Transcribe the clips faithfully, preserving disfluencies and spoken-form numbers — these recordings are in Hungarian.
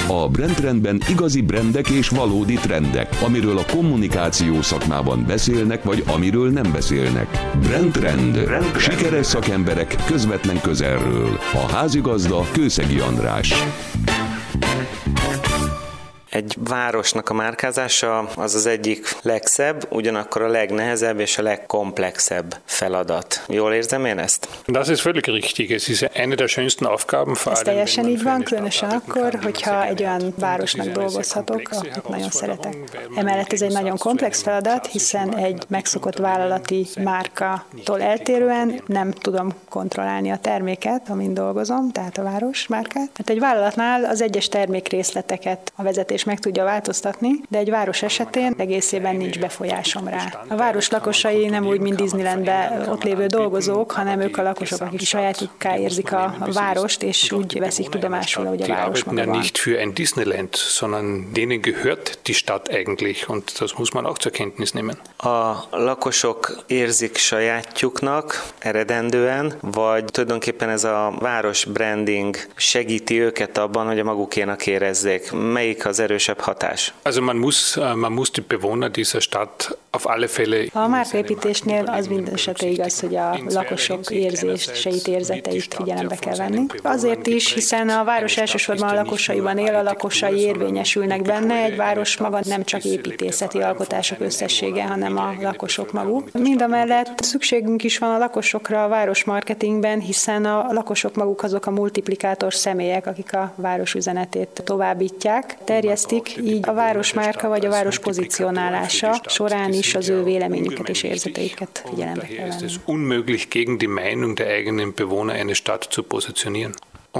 A Brandtrendben igazi brandek és valódi trendek, amiről a kommunikáció szakmában beszélnek, vagy amiről nem beszélnek. Brandtrend. Sikeres szakemberek közvetlen közelről. A házigazda Kőszegi András. Egy városnak a márkázása az az egyik legszebb, ugyanakkor a legnehezebb és a legkomplexebb feladat. Jól érzem én ezt? Das ist völlig richtig. Es ist eine der schönsten Aufgaben. Ez teljesen így van, különösen akkor, hogyha egy olyan városnak dolgozhatok, akit nagyon szeretek. Emellett ez egy nagyon komplex feladat, hiszen egy megszokott vállalati márkatól eltérően nem tudom kontrollálni a terméket, amin dolgozom, tehát a város márkát. Hát egy vállalatnál az egyes termékrészleteket a vezetés meg tudja változtatni, de egy város esetén egészében nincs befolyásom rá. A város lakosai nem úgy, mint Disneylandben ott lévő dolgozók, hanem ők a lakosok, akik sajátjukká érzik a várost, és úgy veszik tudomásul, hogy a város maga van. Nicht für ein Disneyland, sondern denen gehört die Stadt eigentlich, und das muss man auch zur Kenntnis nehmen. A lakosok érzik sajátjuknak eredendően, vagy tulajdonképpen ez a város branding segíti őket abban, hogy a magukénak érezzék? Melyik az erősebb hatás? Also man muss, man muss die Bewohner dieser Stadt auf alle Fälle. A márkaépítésnél az minden esetre igaz, hogy a lakosok érzéseit, érzeteit figyelembe kell venni. Azért is, hiszen a város elsősorban a lakosaiban él, a lakosai érvényesülnek benne, egy város maga nem csak építészeti alkotások összessége, hanem a lakosok maguk. Mindamellett szükségünk is van a lakosokra a város marketingben, hiszen a lakosok maguk azok a multiplikátor személyek, akik a város üzenetét továbbítják, terjesztik, így a városmárka vagy a város pozícionálása során is az ő véleményüket és érzeteiket figyelembe kell venni. Es ist unmöglich, gegen die Meinung der eigenen Bewohner eine Stadt zu positionieren.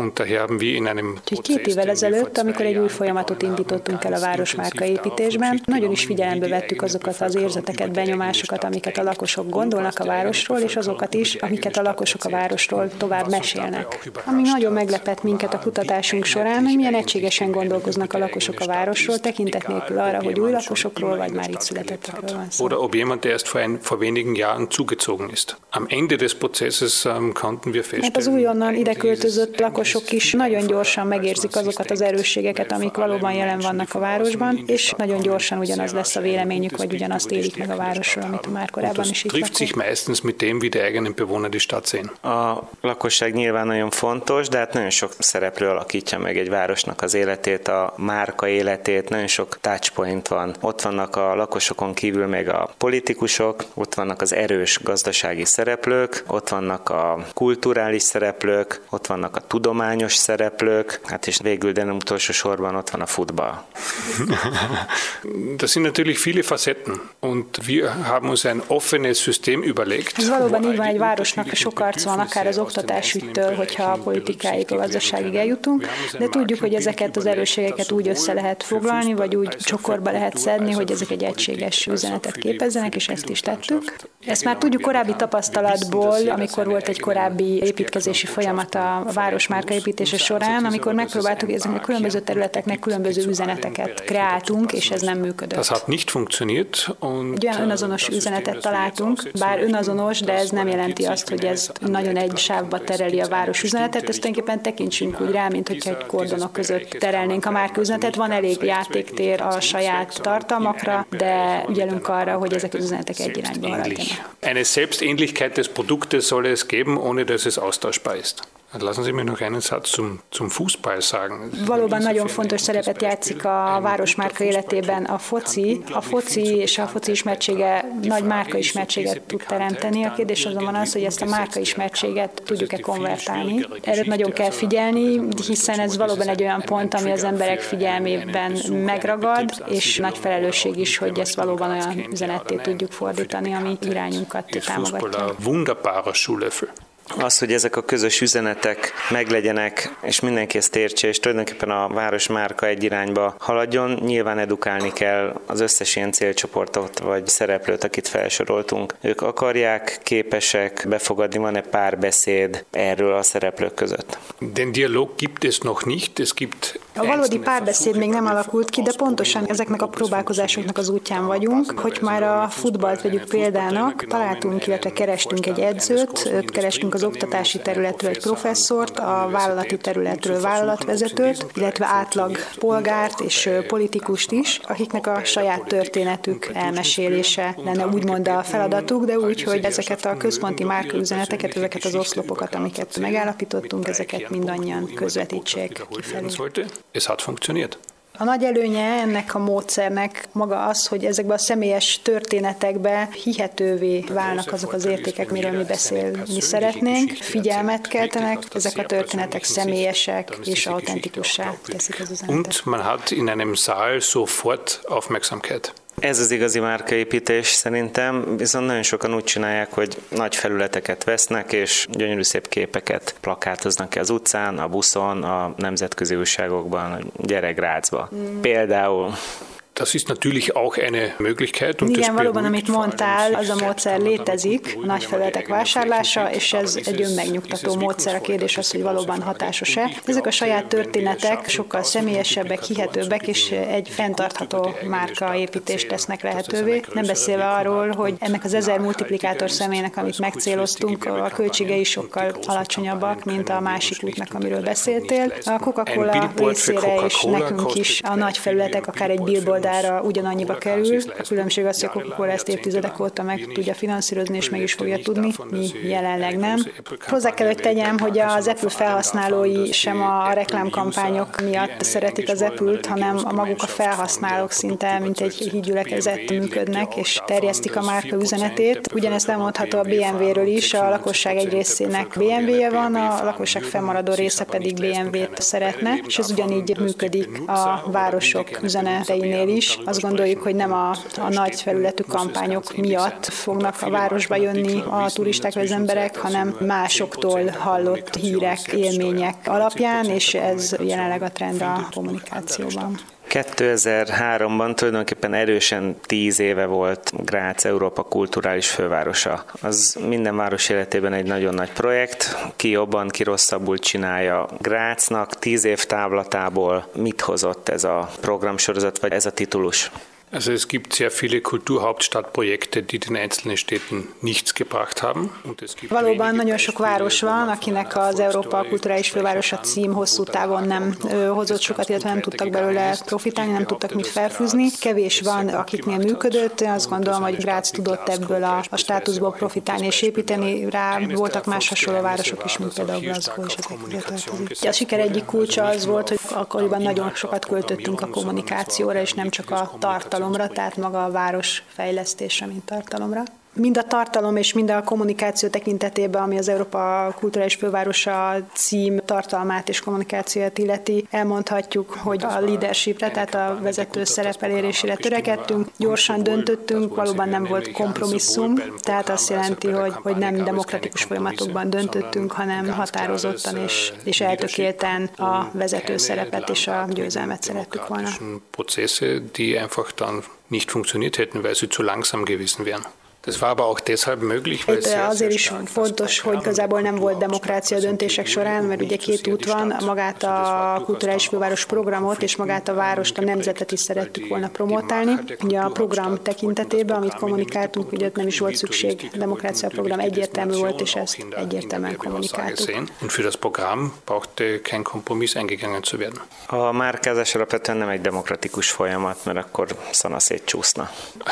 Úgyhogy két évvel ezelőtt, amikor egy új folyamatot indítottunk el a városmárka építésben, nagyon is figyelembe vettük azokat az érzeteket, benyomásokat, amiket a lakosok gondolnak a városról, és azokat is, amiket a lakosok a városról tovább mesélnek. Ami nagyon meglepett minket a kutatásunk során, hogy milyen egységesen gondolkoznak a lakosok a városról, tekintet nélkül arra, hogy új lakosokról, vagy már itt születettekről van szó. Oder ob jemand, der erst vor, ein, vor wenigen Jahren zugezogen ist. Am Ende des Prozesses um, konnten wir feststellen. Hát az újonnan ide költözött lakosok is nagyon gyorsan megérzik azokat az erősségeket, amik valóban jelen vannak a városban, és nagyon gyorsan ugyanaz lesz a véleményük, vagy ugyanazt élik meg a városról, amit már korábban is itt trifft sich meistens mit dem, wie die eigenen Bewohner die Stadt sehen. A lakosság nyilván nagyon fontos, de hát nagyon sok szereplő alakítja meg egy városnak az életét, a márka életét, nagyon sok touchpoint van. Ott vannak a lakosokon kívül még a politikusok, ott vannak az erős gazdasági szereplők, ott vannak a kulturális szereplők, ott vannak a tudományos szereplők, hát és végül, de nem utolsó sorban ott van a futball. Das sind natürlich viele Facetten, und wir haben uns ein offenes System überlegt. Ez valóban így van, egy városnak sok arc van, akár az oktatásügytől, hogyha a politikáig, a gazdaságig eljutunk, de tudjuk, hogy ezeket az erősségeket úgy össze lehet foglalni, vagy úgy csokorba lehet szedni, hogy ezek egy egységes üzenetet képezzenek, és ezt is tettük. Ezt már tudjuk korábbi tapasztalatból, amikor volt egy korábbi építkezési folyamat a városmárka építése során, amikor megpróbáltuk, hogy ezeknek különböző területeknek különböző üzeneteket kreáltunk, és ez nem működött. Das hat nicht funktioniert, und egy olyan önazonos üzenetet találtunk, bár önazonos, de ez nem jelenti azt, hogy ez nagyon egy sávba tereli a város üzenetet, ezt tulajdonképpen tekintsünk úgy rá, mint hogyha egy kordonok között terelnénk a márka üzenetet. Van elég játéktér a saját tartalmakra, de ügyelünk arra, hogy ezek az üzenetek egy irányba haladjanak. Eine Selbstähnlichkeit des Produktes soll es geben, ohne dass es austauschbar ist. Lassen Sie mich noch einen Satz zum, zum Fußball sagen. Valóban nagyon fontos szerepet játszik a városmárka életében a foci. A foci és a foci ismertsége nagy márka ismertséget tud teremteni. A kérdés azonban az, hogy ezt a márka ismertséget tudjuk-e konvertálni. Erre nagyon kell figyelni, hiszen ez valóban egy olyan pont, ami az emberek figyelmében megragad, és nagy felelősség is, hogy ezt valóban olyan üzenetté tudjuk fordítani, ami irányunkat támogatja. Wunderbarer Schuhlöffel. Az, hogy ezek a közös üzenetek meglegyenek, és mindenki ezt értse, és tulajdonképpen a városmárka egy irányba haladjon, nyilván edukálni kell az összes ilyen célcsoportot, vagy szereplőt, akit felsoroltunk. Ők akarják, képesek befogadni, van-e párbeszéd erről a szereplők között? Den Dialog gibt es noch nicht. Es gibt A valódi párbeszéd még nem alakult ki, de pontosan ezeknek a próbálkozásoknak az útján vagyunk, hogy már a futballt vegyük példának, találtunk, illetve kerestünk egy edzőt, kerestünk az oktatási területről egy professzort, a vállalati területről vállalatvezetőt, illetve átlag polgárt és politikust is, akiknek a saját történetük elmesélése lenne úgymond a feladatuk, de úgy, hogy ezeket a központi márkaüzeneteket, ezeket az oszlopokat, amiket megállapítottunk, ezeket mindannyian közvetítsék kifelé. Es hat funktioniert. A nagy előnye ennek a módszernek maga az, hogy ezekben a személyes történetekbe hihetővé válnak azok az értékek, miről mi beszélni szeretnénk, figyelmet keltenek, ezek a történetek személyesek és autentikussá teszik az üzenetet. Und man hat in einem Saal sofort Aufmerksamkeit. Ez az igazi márkaépítés szerintem, viszont nagyon sokan úgy csinálják, hogy nagy felületeket vesznek, és gyönyörű szép képeket plakátoznak ki az utcán, a buszon, a nemzetközi újságokban, gyere Grazba. Mm. Például. Das ist natürlich auch eine Möglichkeit. Und igen, valóban, amit mondtál, az a módszer létezik, a nagy felületek vásárlása, és ez egy önmegnyugtató módszer. A kérdés az, hogy valóban hatásos-e. Ezek a saját történetek sokkal személyesebbek, hihetőbbek, és egy fenntartható márkaépítést tesznek lehetővé. Nem beszélve arról, hogy ennek az ezer multiplikátor személynek, amit megcéloztunk, a költségei sokkal alacsonyabbak, mint a másik útnak, amiről beszéltél. A Coca-Cola részére és nekünk is a nagy felületek, akár egy billboard ugyanannyiba kerül. A különbség az, hogy a Coca-Cola ezt évtizedek óta meg tudja finanszírozni, és meg is fogja tudni, mi jelenleg nem. Hozzá kell, hogy tegyem, hogy az Apple felhasználói sem a reklámkampányok miatt szeretik az Apple-t, hanem a maguk a felhasználók szinte, mint egy hídgyülekezet működnek, és terjesztik a márka üzenetét. Ugyanezt elmondható a bé em vé-ről is, a lakosság egy részének bé em vé-je van, a lakosság fennmaradó része pedig bé em vé-t szeretne, és ez ugyanígy működik a városok üzeneteinél is. Azt gondoljuk, hogy nem a, a nagy felületű kampányok miatt fognak a városba jönni a turisták vagy az emberek, hanem másoktól hallott hírek, élmények alapján, és ez jelenleg a trend a kommunikációban. kétezer-háromban tulajdonképpen erősen tíz éve volt Graz Európa kulturális fővárosa. Az minden város életében egy nagyon nagy projekt, ki jobban, ki rosszabbul csinálja Graznak. Tíz év távlatából mit hozott ez a programsorozat, vagy ez a titulus? Also es gibt sehr viele Kulturhauptstadtprojekte, die den einzelnen Städten nichts gebracht haben. Valóban nagyon sok város van, akinek az Európa kulturális fővárosa cím hosszú távon nem hozott sokat, illetve nem tudtak belőle profitálni, nem tudtak mit felfűzni. Kevés van, akiknél működött. Én azt gondolom, hogy Graz tudott ebből a, a státuszból profitálni és építeni rá. Voltak más hasonló városok is, mint például Glasgow is ezek közé tartozik. A siker egyik kulcsa az volt, hogy akkoriban nagyon sokat költöttünk a kommunikációra, és nem csak a tartalomra, tehát maga a város fejlesztése, mint tartalomra. Mind a tartalom és mind a kommunikáció tekintetében, ami az Európa kulturális fővárosa cím tartalmát és kommunikációját illeti, elmondhatjuk, hogy a leadershipre, tehát a vezető szerep elérésére törekedtünk, gyorsan döntöttünk, valóban nem volt kompromisszum, tehát azt jelenti, hogy, hogy nem demokratikus folyamatokban döntöttünk, hanem határozottan és, és eltökélten a vezető szerepet és a győzelmet szerettük volna. Prozesse, die einfach dann nicht funktioniert hätten, weil sie zu langsam gewesen wären. Das war aber auch deshalb möglich, weil Itt azért is fontos, hogy igazából nem volt demokrácia döntések során, mert ugye két út van, magát a kulturális főváros programot és magát a várost, a nemzetet is szerettük volna promotálni. Ugye a program tekintetében, amit kommunikáltunk, ugye nem is volt szükség, demokrácia program egyértelmű volt, és ezt egyértelműen kommunikáltuk. Und für das Programm brauchte kein Kompromiss eingegangen zu werden. A márkázás alapvetően nem egy demokratikus folyamat, mert akkor szana szétcsúszna.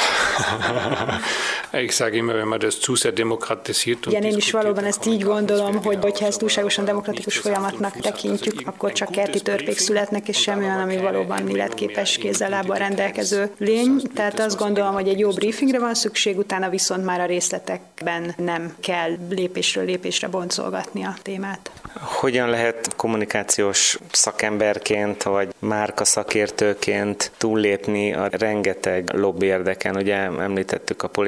Ich sage immer, wenn man das zu sehr demokratisiert. Igen, én is valóban ezt így gondolom, hogy hogyha ezt túlságosan demokratikus folyamatnak tekintjük, akkor csak kerti törpék születnek, és semmi olyan, ami valóban életképes kézzel-lábbal rendelkező lény. Tehát azt gondolom, hogy egy jó briefingre van szükség, utána viszont már a részletekben nem kell lépésről lépésre boncolgatni a témát. Hogyan lehet kommunikációs szakemberként, vagy márka szakértőként túllépni a rengeteg lobby érdeken? Ugye említettük a politikát,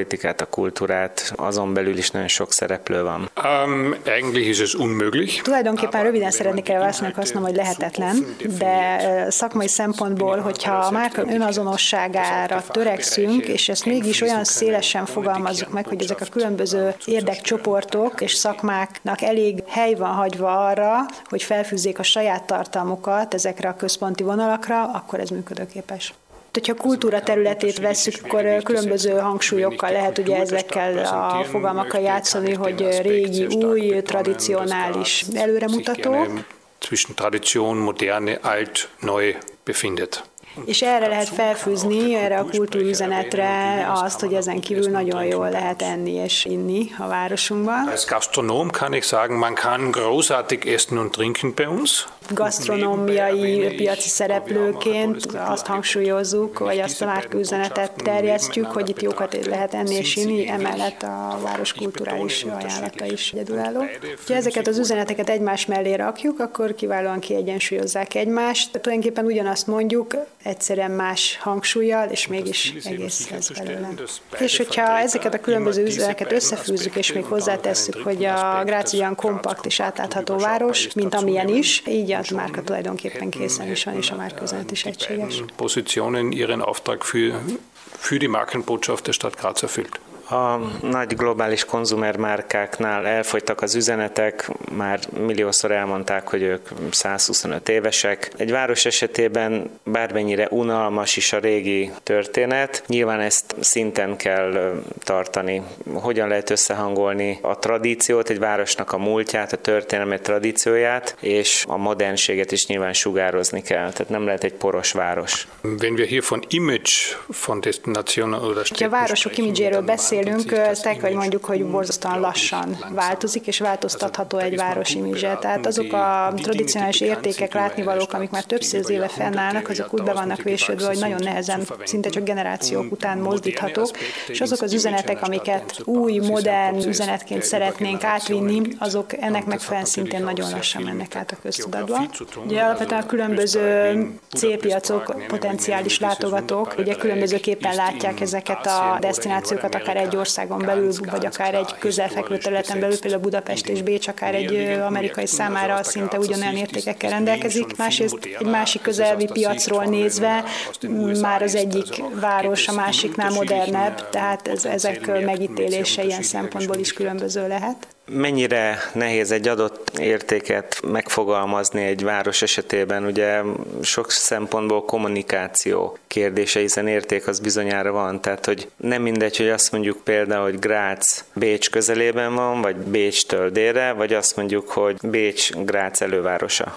a kultúrát, azon belül is nagyon sok szereplő van. Um, eigentlich ist es unmöglich. Tulajdonképpen röviden szeretnék el válaszolni, azt mondom, hogy lehetetlen, de szakmai szempontból, hogyha a márka önazonosságára törekszünk, és ezt mégis olyan szélesen fogalmazzuk meg, hogy ezek a különböző érdekcsoportok és szakmáknak elég hely van hagyva arra, hogy felfűzzék a saját tartalmukat ezekre a központi vonalakra, akkor ez működőképes. Ha kultúra területét vesszük, akkor különböző hangsúlyokkal lehet ugye ezekkel a fogalmakkal játszani, hogy régi, új, tradicionális, előremutató. Zwischen Tradition, moderne, alt, neu befindet. És erre lehet felfűzni, erre a kultúrüzenetre azt, hogy ezen kívül nagyon jól lehet enni és inni a városunkban. Als Gastronom kann ich sagen, man kann großartig essen und trinken bei uns. Gasztronómiai piaci szereplőként azt hangsúlyozzuk, vagy azt a márkaüzenetet terjesztjük, hogy itt jókat lehet enni és inni, emellett a város kulturális ajánlata is egyedülálló. Ha ezeket az üzeneteket egymás mellé rakjuk, akkor kiválóan kiegyensúlyozzák egymást. Tulajdonképpen ugyanazt mondjuk, egyszerűen más hangsúllyal, és mégis egész ez belőle. És hogyha ezeket a különböző üzeneteket összefűzzük, és még hozzátesszük, hogy a Grácz olyan kompakt és átlátható város, mint amilyen is, így a márka tulajdonképpen készen is van, és a márkaüzenet is egységes. Positionen ihren Auftrag für, für die Markenbotschaft der Stadt Graz erfüllt. A nagy globális konzumermárkáknál elfogytak az üzenetek, már milliószor elmondták, hogy ők százhuszonöt évesek. Egy város esetében bármennyire unalmas is a régi történet, nyilván ezt szinten kell tartani. Hogyan lehet összehangolni a tradíciót, egy városnak a múltját, a történelmi tradícióját, és a modernséget is nyilván sugározni kell. Tehát nem lehet egy poros város. Wenn wir hier von Image von Destinationen oder Städten sprechen, a városok imidzséről beszélünk, tek vagy mondjuk, hogy borzasztóan lassan változik, és változtatható egy város imidzse. Tehát azok a tradicionális értékek, látnivalók, amik már több száz éve fennállnak, azok úgy be vannak vésődve, hogy nagyon nehezen, szinte csak generációk után mozdíthatók, és azok az üzenetek, amiket új, modern üzenetként szeretnénk átvinni, azok ennek megfelelően szintén nagyon lassan mennek át a köztudatba. Ugye alapvetően a különböző célpiacok, potenciális látogatók, ugye különbözőképpen látják ezeket a desztinációkat, akár egy országon belül, vagy akár egy közelfekvő területen belül, például Budapest és Bécs akár egy amerikai számára szinte ugyanolyan értékekkel rendelkezik. Másrészt egy másik közelvi piacról nézve már az egyik város a másiknál modernebb, tehát ez, ezek megítélése ilyen szempontból is különböző lehet. Mennyire nehéz egy adott értéket megfogalmazni egy város esetében? Ugye sok szempontból kommunikáció kérdése, hiszen érték az bizonyára van. Tehát, hogy nem mindegy, hogy azt mondjuk például, hogy Grác Bécs közelében van, vagy Bécstől délre, vagy azt mondjuk, hogy Bécs Grác elővárosa.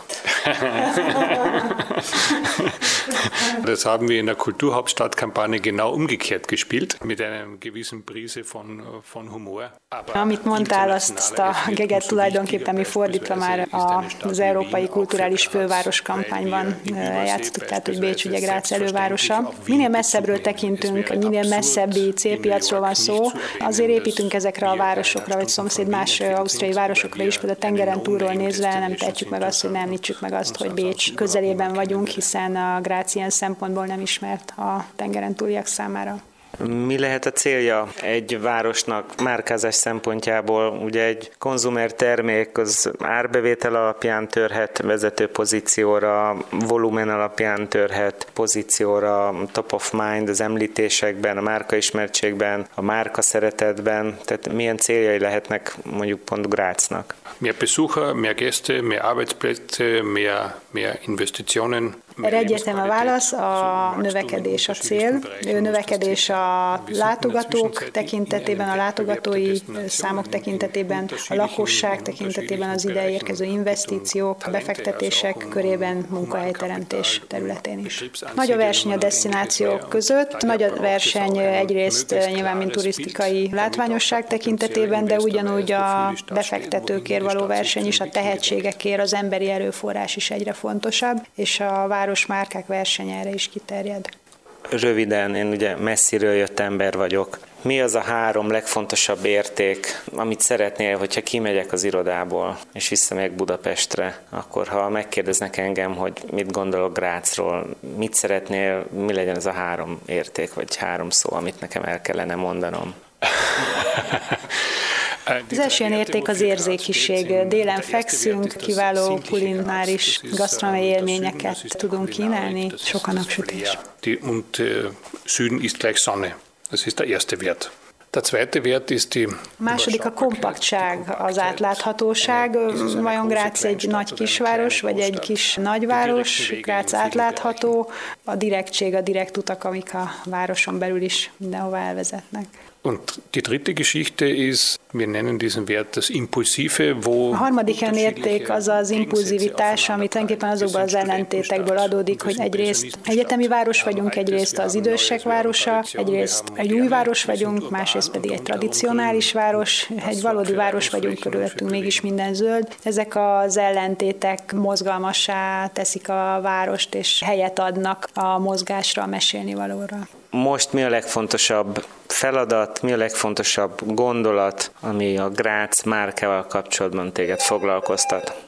Das haben wir in der Kulturhauptstadtkampagne genau umgekehrt gespielt, mit einer gewissen Prise von, von Humor. Amit mondtál, azt, azt a geget tulajdonképpen mi fordítva már az Európai Kulturális Főváros kampányban játszottuk, tehát hogy Bécs ugye Grác elővárosa. Minél messzebbről tekintünk, minél messzebbi célpiacról van szó, azért építünk ezekre a városokra, vagy szomszéd más ausztriai városokra is, például tengeren túlról nézve nem tehetjük meg azt, hogy nem említsük meg azt, hogy Bécs közelében vagyunk, hiszen a Grác ilyen szempontból nem ismert a tengeren túliak számára. Mi lehet a célja egy városnak márkázás szempontjából? Ugye egy konzumer termék az árbevétel alapján törhet vezető pozícióra, volumen alapján törhet pozícióra, top of mind az említésekben, a márkaismertségben, a márka szeretetben. Tehát milyen céljai lehetnek mondjuk pont Grácnak? Mehr Besucher, mehr Gäste, mehr Arbeitsplätze, mehr, mehr Investitionen. Erre egyértelmű a válasz, a növekedés a cél. Növekedés a látogatók tekintetében, a látogatói számok tekintetében, a lakosság tekintetében, az ide érkező investíciók, befektetések körében, munkahelyteremtés területén is. Nagy a verseny a desztinációk között, nagy a verseny egyrészt nyilván mint turisztikai látványosság tekintetében, de ugyanúgy a befektetőkért való verseny is, a tehetségekért, az emberi erőforrás is egyre fontosabb, és a városmárkák versenye erre is kiterjed. Röviden, én ugye messziről jött ember vagyok. Mi az a három legfontosabb érték, amit szeretnél, hogyha kimegyek az irodából, és visszamegyek Budapestre, akkor ha megkérdeznek engem, hogy mit gondolok Grácról, mit szeretnél, mi legyen ez a három érték, vagy három szó, amit nekem el kellene mondanom? Az első ilyen érték az érzékiség. Délen fekszünk, kiváló kulináris gasztronómiai élményeket tudunk kínálni, sok a napsütés. Und Süden ist gleich Sonne. Das ist der erste Wert. Der zweite Wert ist die... A második a kompaktság, az átláthatóság. Vajon Grác egy nagy kisváros, vagy egy kis nagyváros? Grác átlátható. A direktség, a direkt utak, amik a városon belül is mindenhova elvezetnek. Und die dritte Geschichte ist, wir nennen diesen Wert das Impulsive, wo... A harmadik ilyen érték az az impulzivitás, ami tulajdonképpen azokból az ellentétekből adódik, hogy egyrészt egyetemi város vagyunk, egyrészt az idősek városa, egyrészt egy új város vagyunk, másrészt pedig egy tradicionális város, egy valódi város vagyunk, körülöttünk mégis minden zöld. Ezek az ellentétek mozgalmassá teszik a várost, és helyet adnak a mozgásra, a mesélnivalóra. Most mi a legfontosabb feladat, mi a legfontosabb gondolat, ami a Grác márkával kapcsolatban téged foglalkoztat?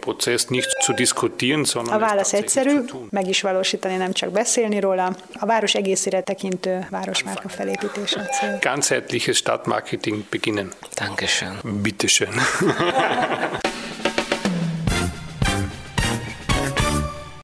A válasz egyszerű, meg is valósítani, nem csak beszélni róla. A város egészére tekintő városmárka felépítése cél. Ganzheitliches Stadtmarketing beginnen. Dankeschön. Bitteschön.